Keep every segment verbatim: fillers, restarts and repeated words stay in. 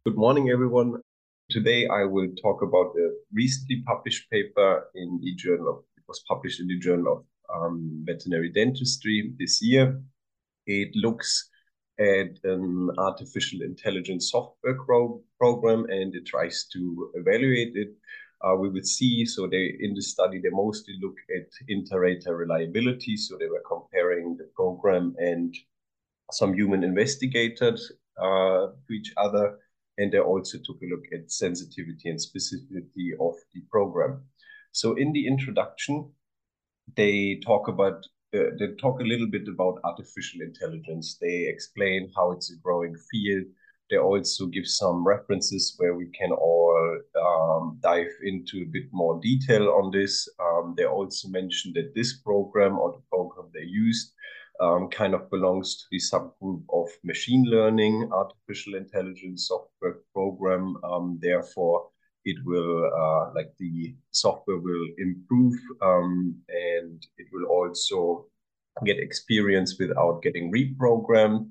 Good morning, everyone. Today I will talk about a recently published paper in the journal of, it was published in the Journal of um, Veterinary Dentistry this year. It looks at an artificial intelligence software pro program and it tries to evaluate it. Uh, we will see, so they in the study, they mostly look at inter-rater reliability. So they were comparing the program and some human investigators uh, to each other, and they also took a look at sensitivity and specificity of the program. So in the introduction, they talk about uh, they talk a little bit about artificial intelligence. They explain how it's a growing field. They also give some references where we can all um, dive into a bit more detail on this. Um, they also mentioned that this program or the program they used um, kind of belongs to the subgroup of machine learning, artificial intelligence software program. Um, therefore, it will, uh, like the software will improve um, and it will also get experience without getting reprogrammed.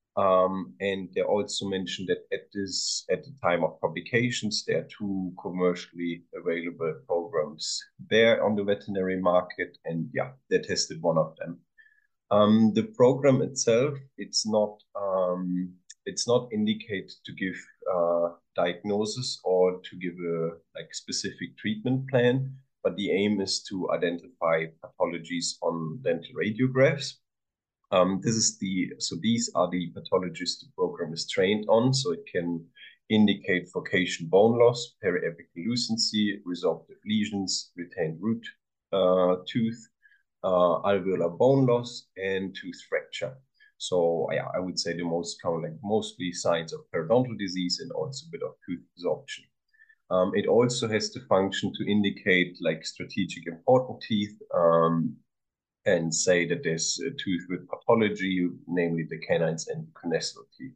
Um, and they also mentioned that at this, at the time of publications, there are two commercially available programs there on the veterinary market. And yeah, they tested one of them. Um, the program itself, it's not um, it's not indicated to give uh, diagnosis or to give a like specific treatment plan, but the aim is to identify pathologies on dental radiographs. Um, this is the so these are the pathologies the program is trained on, so it can indicate furcation bone loss, periapical lucency, resorptive lesions, retained root uh, tooth, uh, alveolar bone loss, and tooth fracture. So yeah, I would say the most common, like mostly signs of periodontal disease and also a bit of tooth resorption. Um, it also has the function to indicate like strategic important teeth um, and say that there's a tooth with pathology, namely the canines and conestal teeth.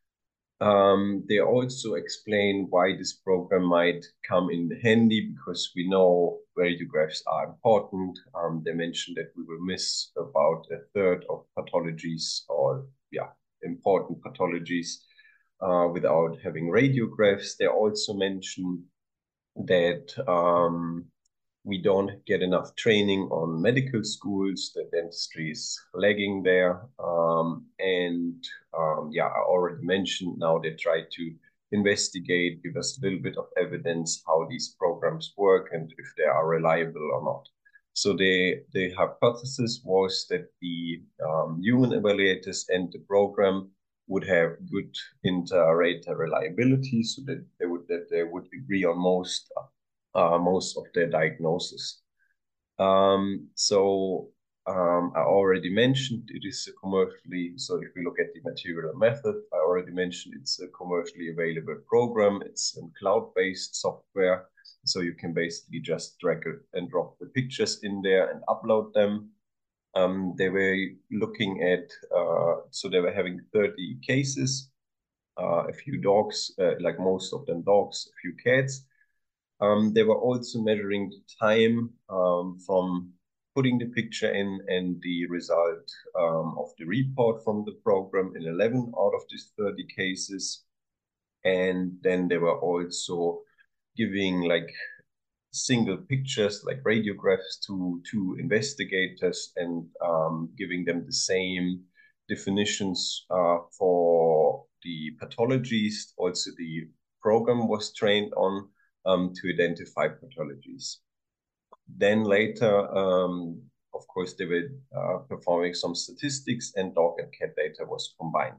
Um, they also explain why this program might come in handy because we know radiographs are important. Um, they mentioned that we will miss about a third of pathologies or yeah, important pathologies uh, without having radiographs. They also mentioned that um, we don't get enough training on medical schools. The dentistry is lagging there. Um, and um, yeah, I already mentioned now they try to investigate, give us a little bit of evidence how these programs work and if they are reliable or not. So the, the hypothesis was that the um, human evaluators and the program would have good inter-rater reliability, so that they would that they would agree on most uh, most of their diagnosis. Um, so um, I already mentioned it is a commercially, so if we look at the material method, I already mentioned it's a commercially available program. It's a cloud-based software, so you can basically just drag and drop the pictures in there and upload them. Um, they were looking at, uh, so they were having thirty cases, uh, a few dogs, uh, like most of them dogs, a few cats. Um, they were also measuring the time um, from putting the picture in and the result um, of the report from the program in eleven out of these thirty cases. And then they were also giving like single pictures, like radiographs, to two investigators and um, giving them the same definitions uh, for the pathologies. Also, the program was trained on um, to identify pathologies. Then later, um, of course, they were uh, performing some statistics and dog and cat data was combined.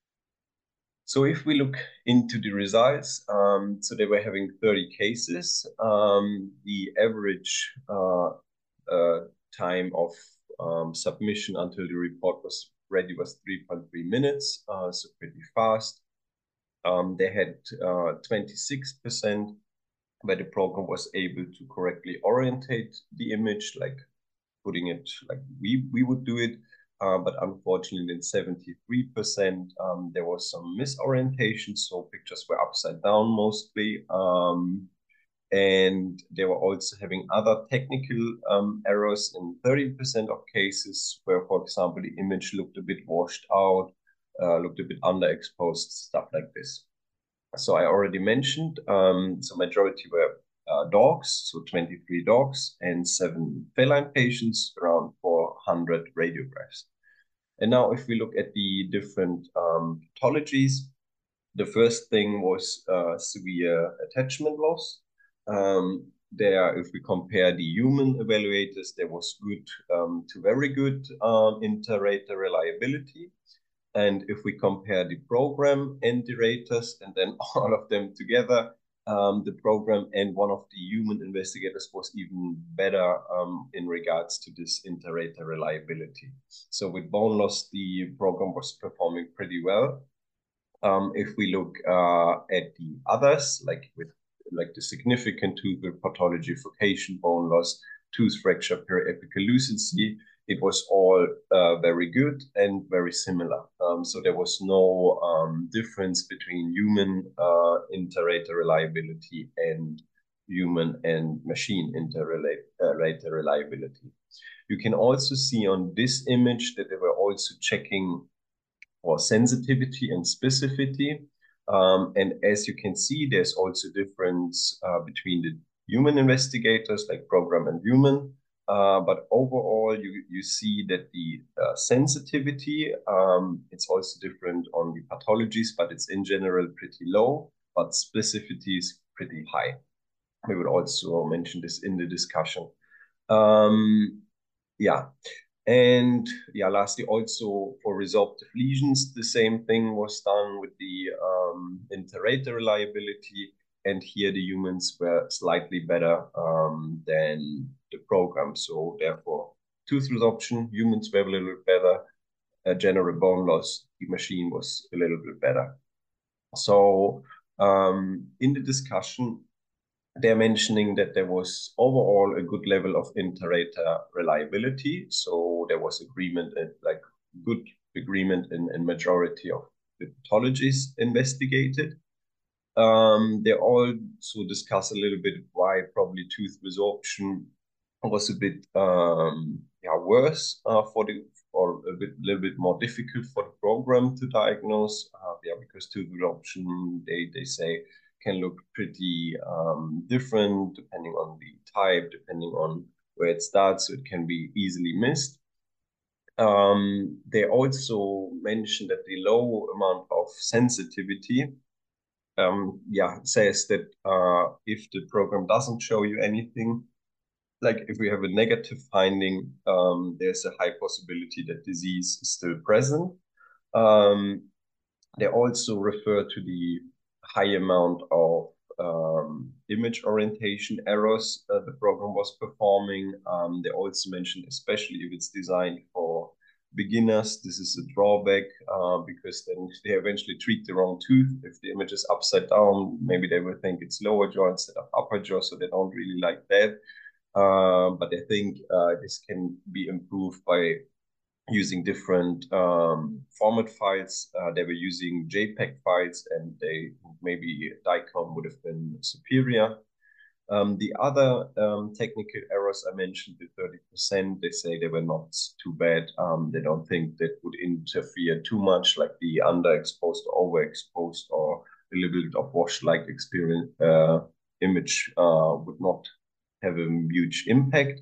So if we look into the results, um, so they were having thirty cases. Um, the average uh, uh, time of um, submission until the report was ready was three point three minutes, uh, so pretty fast. Um, they had twenty-six percent where the program was able to correctly orientate the image, like putting it like we, we would do it. Uh, but unfortunately, in seventy-three percent, um, there was some misorientation. So pictures were upside down mostly. Um, and they were also having other technical um, errors in thirty percent of cases where, for example, the image looked a bit washed out, uh, looked a bit underexposed, stuff like this. So I already mentioned, um, so majority were uh, dogs, so twenty-three dogs and seven feline patients, around four hundred radiographs. And now if we look at the different um, pathologies, the first thing was uh, severe attachment loss. Um, there, if we compare the human evaluators, there was good um, to very good um, inter-rater reliability. And if we compare the program and the raters and then all of them together, um, the program and one of the human investigators was even better um, in regards to this inter-rater reliability. So with bone loss, the program was performing pretty well. Um, if we look uh, at the others, like with like the significant tooth pathology, furcation, bone loss, tooth fracture, periapical lucency, it was all uh, very good and very similar. Um, so there was no um, difference between human uh, inter-rater reliability and human and machine inter-rater reliability. You can also see on this image that they were also checking for sensitivity and specificity. Um, and as you can see, there's also difference uh, between the human investigators, like program and human. Uh, but overall, you, you see that the uh, sensitivity, um, it's also different on the pathologies, but it's in general pretty low, but specificity is pretty high. We will also mention this in the discussion. Um, yeah. And yeah, lastly, also for resorptive lesions, the same thing was done with the um, inter-rater reliability. And here the humans were slightly better um, than the program. So therefore, tooth resorption, humans were a little bit better. Uh, general bone loss, the machine was a little bit better. So um, in the discussion, they're mentioning that there was overall a good level of inter-rater reliability. So there was agreement, and like good agreement in, in majority of the pathologies investigated. Um, they also discuss a little bit why probably tooth resorption was a bit um, yeah, worse uh, for the or a bit little bit more difficult for the program to diagnose. Uh, yeah, because tooth resorption they they say can look pretty um, different depending on the type, depending on where it starts. So it can be easily missed. Um, they also mentioned that the low amount of sensitivity um, yeah, says that uh, if the program doesn't show you anything, like if we have a negative finding, um, there's a high possibility that disease is still present. Um, they also refer to the high amount of um, image orientation errors uh, the program was performing. Um, they also mentioned, especially if it's designed for beginners, this is a drawback uh, because then if they eventually treat the wrong tooth, if the image is upside down, maybe they will think it's lower jaw instead of upper jaw, so they don't really like that. Uh, but I think uh, this can be improved by using different um, format files. Uh, they were using JPEG files, and they maybe DICOM would have been superior. Um, the other um, technical errors I mentioned, the thirty percent, they say they were not too bad. Um, they don't think that would interfere too much, like the underexposed or overexposed or a little bit of wash-like experience uh, image uh, would not have a huge impact.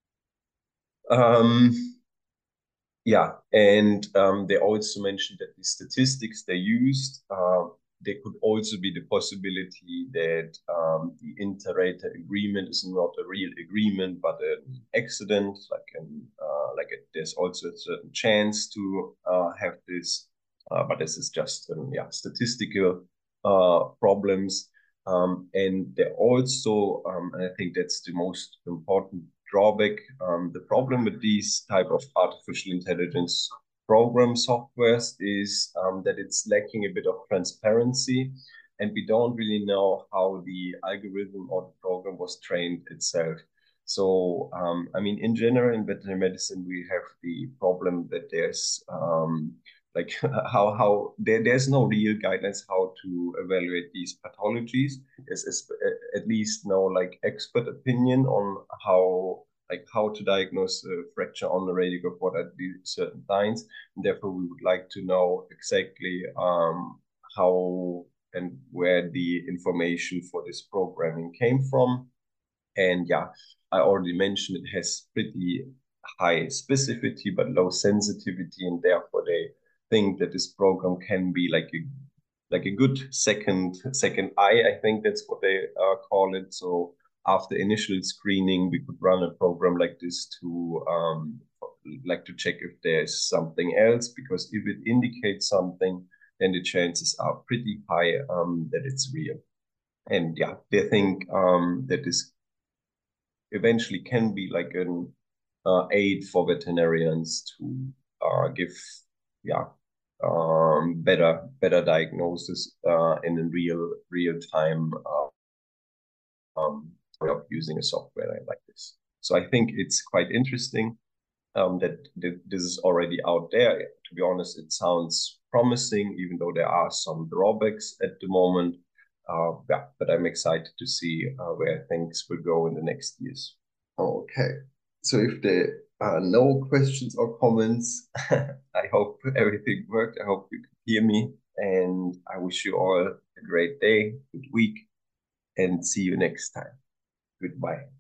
Um, yeah, and um, they also mentioned that the statistics they used, uh, there could also be the possibility that um, the inter-rater agreement is not a real agreement, but an accident, like an uh, like a, there's also a certain chance to uh, have this, uh, but this is just um, yeah statistical uh, problems. Um, and they also, um, and I think that's the most important drawback. Um, the problem with these type of artificial intelligence program softwares is um, that it's lacking a bit of transparency, and we don't really know how the algorithm or the program was trained itself. So, um, I mean, in general, in veterinary medicine, we have the problem that there's um, like how how there, there's no real guidance how to evaluate these pathologies. There's at least no like expert opinion on how like how to diagnose a fracture on the radiograph, what are the certain signs, and therefore we would like to know exactly um, how and where the information for this programming came from. And yeah, I already mentioned it has pretty high specificity but low sensitivity, and therefore they think that this program can be like a like a good second second eye. I think that's what they uh, call it. So after initial screening, we could run a program like this to um, like to check if there's something else, because if it indicates something, then the chances are pretty high um, that it's real. And yeah, they think um, that this eventually can be like an uh, aid for veterinarians to uh, give, yeah, um, better better diagnosis uh, in a real real time uh, um, of using a software like this. So I think it's quite interesting um, that, that this is already out there. To be honest, it sounds promising, even though there are some drawbacks at the moment. Uh, yeah, but I'm excited to see uh, where things will go in the next years. Okay. So if there are no questions or comments, I hope everything worked. I hope you could hear me. And I wish you all a great day, good week, and see you next time. Goodbye.